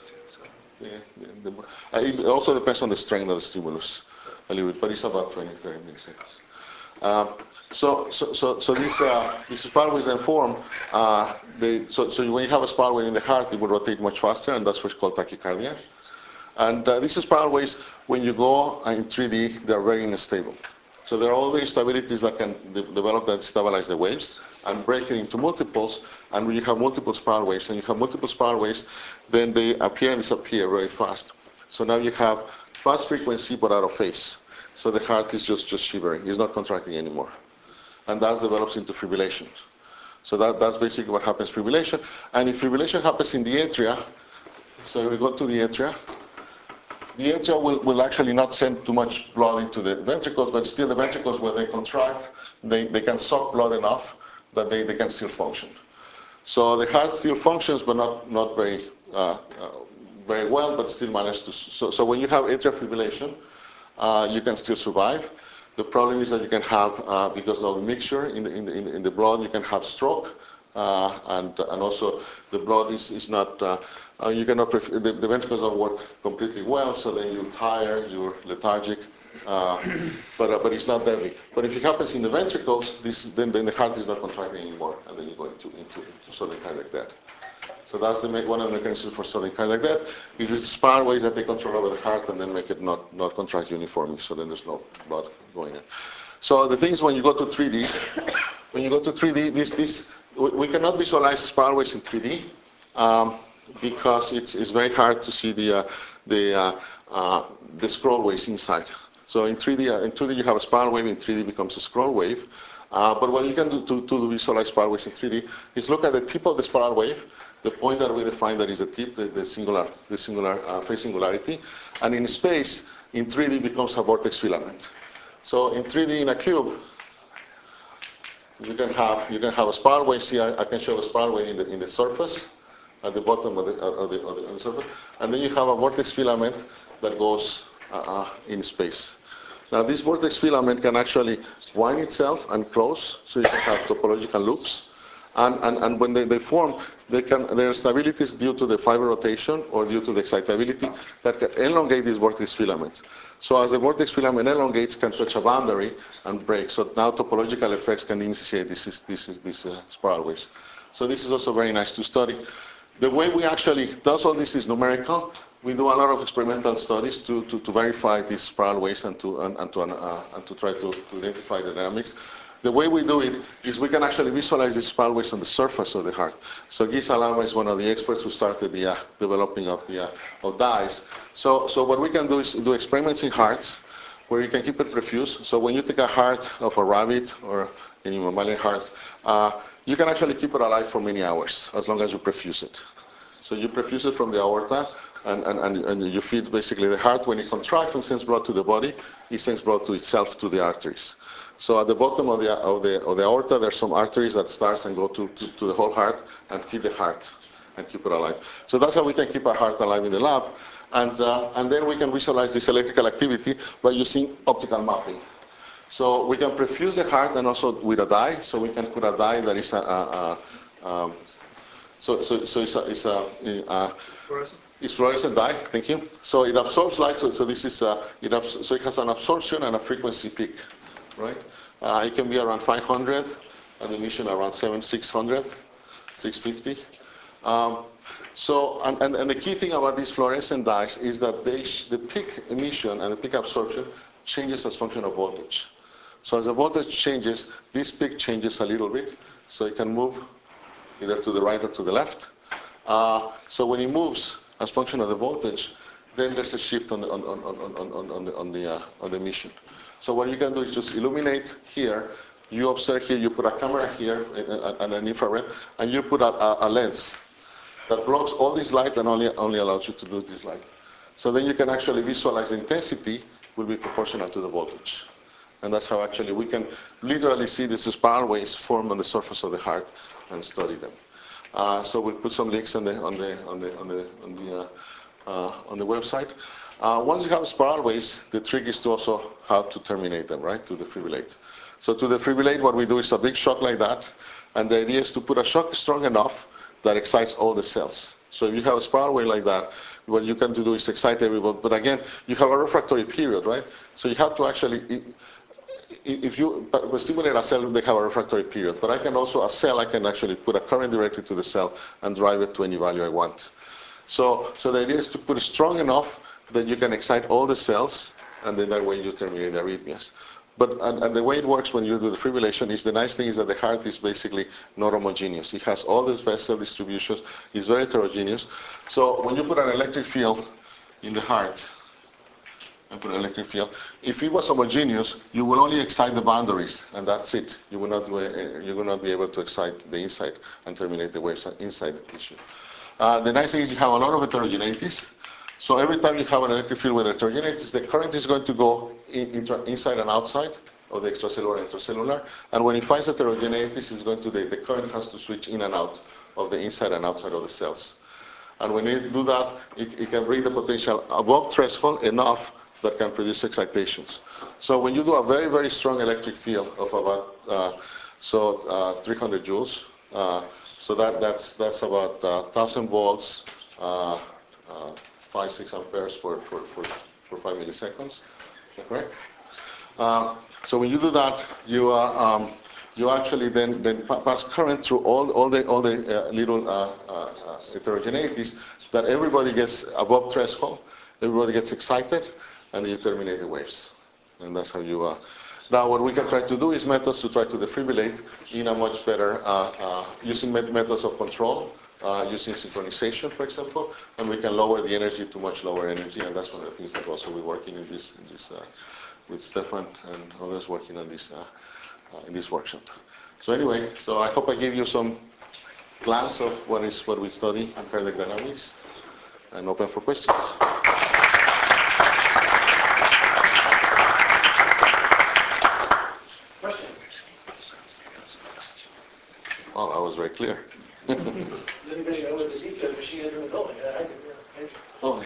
Speaker 1: It also depends on the strength of the stimulus a little bit, but it's about 20 to 30 milliseconds. So these spiral waves then form. So when you have a spiral wave in the heart, it will rotate much faster, and that's what's called tachycardia. And these spiral waves, when you go in 3D, they're very unstable. So there are all the instabilities that can develop that stabilize the waves and break it into multiples. And when you have multiple spiral waves, then they appear and disappear very fast. So now you have fast frequency but out of phase. So the heart is just shivering. It's not contracting anymore. And that develops into fibrillation. So that's basically what happens fibrillation. And if fibrillation happens in the atria, so if we go to the atria will actually not send too much blood into the ventricles, but still the ventricles, when they contract, they can suck blood enough that they can still function. So the heart still functions, but not very well, but still manages to. So when you have atrial fibrillation, you can still survive. The problem is that you can have, because of the mixture in the blood, you can have stroke, and also the blood is not. You cannot. The ventricles don't work completely well, so then you're tired, you're lethargic. But it's not deadly. But if it happens in the ventricles, then the heart is not contracting anymore, and then you go into sudden cardiac death. So that's one of the mechanisms for sudden cardiac death. Is these spiral waves that take control over the heart and then make it not contract uniformly, so then there's no blood going in. So the thing is, when you go to 3D, we cannot visualize spiral waves in 3D. because it's very hard to see the scroll waves inside. So in 2D you have a spiral wave, in 3D becomes a scroll wave. But what you can do to visualize spiral waves in 3D is look at the tip of the spiral wave, the point that we define that is the tip, the singular phase singularity, and in space, in 3D becomes a vortex filament. So in 3D in a cube, you can have a spiral wave. See, I can show a spiral wave in the surface, at the bottom of the surface, and then you have a vortex filament that goes in space. Now this vortex filament can actually wind itself and close, so you can have topological loops. And when they form, their stability is due to the fiber rotation or due to the excitability that can elongate these vortex filaments. So as the vortex filament elongates, can touch a boundary and break. So now topological effects can initiate these spiral waves. So this is also very nice to study. The way we actually does all this is numerical. We do a lot of experimental studies to verify these spiral waves and to try to identify the dynamics. The way we do it is we can actually visualize these spiral waves on the surface of the heart. So Guy Salama is one of the experts who started the developing of dyes. So what we can do is do experiments in hearts where you can keep it perfused. So when you take a heart of a rabbit or any mammalian heart, you can actually keep it alive for many hours as long as you perfuse it. So you perfuse it from the aorta, and you feed basically the heart. When it contracts and sends blood to the body, it sends blood to itself through the arteries. So at the bottom of the aorta, there's some arteries that starts and go to the whole heart and feed the heart and keep it alive. So that's how we can keep our heart alive in the lab. And then we can visualize this electrical activity by using optical mapping. So we can perfuse the heart and also with a dye. So we can put a dye that is it's fluorescent dye. Thank you. So it absorbs light. So this is so it has an absorption and a frequency peak, right? It can be around 500, and emission around 600, 650. And the key thing about these fluorescent dyes is that the peak emission and the peak absorption changes as function of voltage. So as the voltage changes, this peak changes a little bit, so it can move either to the right or to the left. So when it moves as function of the voltage, then there's a shift on the emission. So what you can do is just illuminate here. You observe here. You put a camera here and an infrared, and you put a lens that blocks all this light and only allows you to do this light. So then you can actually visualize the intensity will be proportional to the voltage. And that's how actually we can literally see these spiral waves form on the surface of the heart and study them. So we'll put some links on the website. Once you have spiral waves, the trick is to also how to terminate them, right? To defibrillate. So to defibrillate, what we do is a big shock like that, and the idea is to put a shock strong enough that excites all the cells. So if you have a spiral wave like that, what you can do is excite everybody. But again, you have a refractory period, right? So you have to actually, if you stimulate a cell, they have a refractory period. But I can also, a cell, I can actually put a current directly to the cell and drive it to any value I want. So the idea is to put it strong enough that you can excite all the cells, and then that way you terminate the arrhythmias. And the way it works when you do the fibrillation is, the nice thing is that the heart is basically not homogeneous. It has all these vessel distributions. It's very heterogeneous. So when you put an electric field in the heart, and put an electric field, if it was homogeneous, you will only excite the boundaries, and that's it. You will not be able to excite the inside and terminate the waves inside the tissue. The nice thing is you have a lot of heterogeneities. So every time you have an electric field with heterogeneities, the current is going to go inside and outside of the extracellular and intracellular. And when it finds heterogeneities, the current has to switch in and out of the inside and outside of the cells. And when you do that, it can bring the potential above threshold enough that can produce excitations. So when you do a very, very strong electric field of about 300 joules, so that's about 1,000 volts, 5-6 amperes for 5 milliseconds. Is that correct? So when you do that, you actually then pass current through all the little heterogeneities that everybody gets above threshold, everybody gets excited, and you terminate the waves. And that's how you... Now what we can try to do is methods to try to defibrillate in a much better, using methods of control using synchronization, for example, and we can lower the energy to much lower energy, and that's one of the things that also we're working in this with Stefan and others working on this in this workshop. So anyway, so I hope I gave you some glance of what we study in cardiac dynamics, and open for questions.
Speaker 5: Question?
Speaker 1: Well, I was very clear.
Speaker 5: Does anybody know where the deep machine is in the building? I do.
Speaker 1: Oh,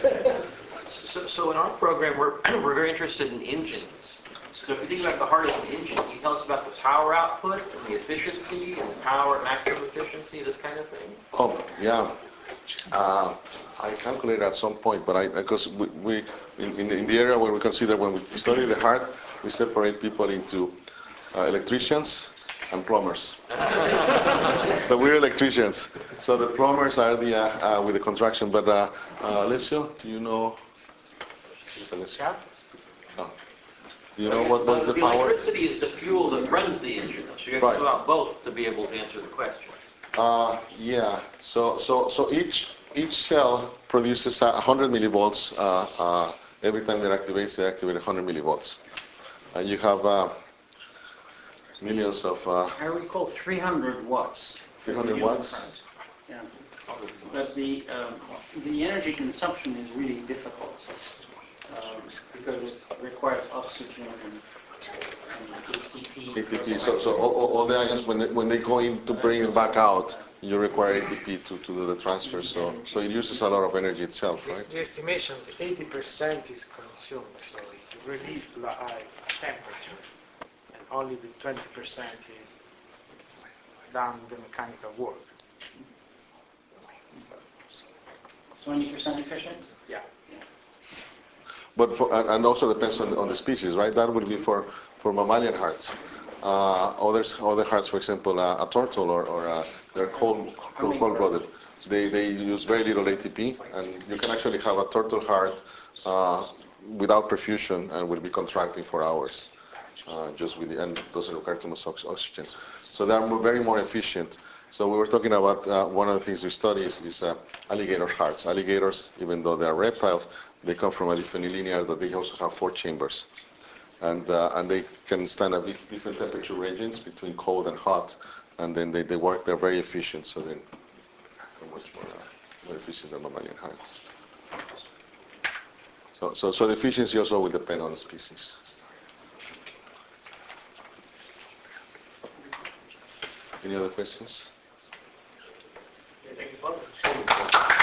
Speaker 6: So in our program, we're very interested in engines. So if you think about the heart as an engine, can you tell us about the power output and the efficiency and the power at maximum efficiency, this kind of thing?
Speaker 1: oh yeah. I calculated at some point, but because we in the area where we consider when we study the heart, we separate people into electricians and plumbers. So we're electricians. So the plumbers are the with the contraction. But Alessio, do you know? Alessio? Oh. Do you know what is the power?
Speaker 6: Electricity is the fuel that runs the engine. So you have to
Speaker 1: Right.
Speaker 6: know about both to be able to answer the question.
Speaker 1: Yeah. So each cell produces 100 millivolts every time they activate 100 millivolts. And you have millions of.
Speaker 7: I recall 300 watts.
Speaker 1: 300 watts.
Speaker 7: Yeah. But the energy consumption is really difficult because it requires oxygen and ATP.
Speaker 1: ATP. So all the ions when they go in to bring it back out, you require ATP to do the transfer. So it uses a lot of energy itself, right?
Speaker 8: The estimations, 80% is consumed, so it's released at high temperature, and only the 20% is done the mechanical work.
Speaker 7: 20% efficient?
Speaker 8: Yeah.
Speaker 1: But and also depends on the species, right? That would be for mammalian hearts. Other hearts, for example, a turtle or they're cold-blooded. They use very little ATP, and you can actually have a turtle heart without perfusion and will be contracting for hours, just with and doesn't require too much oxygen. So they are very more efficient. So we were talking about one of the things we study is alligator hearts. Alligators, even though they are reptiles, they come from a different lineage that they also have 4 chambers. And they can stand at different temperature ranges between cold and hot, and then they work. They're very efficient, so they're much more efficient than mammalian hearts. So the efficiency also will depend on the species. Any other questions?
Speaker 5: Thank you, Father.